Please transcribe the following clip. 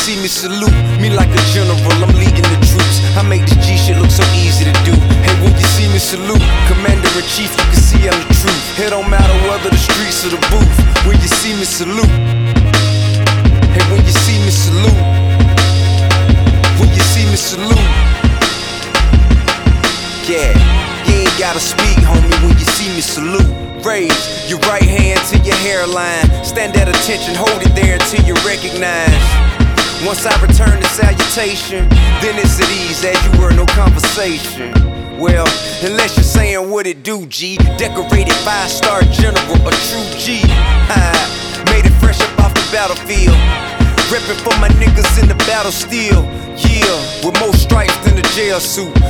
see me, salute me like a general, I'm leading the troops. I make this G shit look so easy to do. Hey, when you see me, salute Commander-in-Chief, you can see I'm the truth. It don't matter whether the streets or the booth. When you see me, salute. Hey, when you see me, salute. When you see me, salute. Yeah, you ain't gotta speak, homie, when you see me, salute. Raise your right hand to your hairline. Stand at attention, hold it there until you recognize. Once I return the salutation, then it's at ease as you were, no conversation. Well, unless you're saying what it do, G. Decorated 5-star general, a true G. Made it fresh up off the battlefield. Reppin' for my niggas in the battle still. Yeah, with more stripes than a jail suit.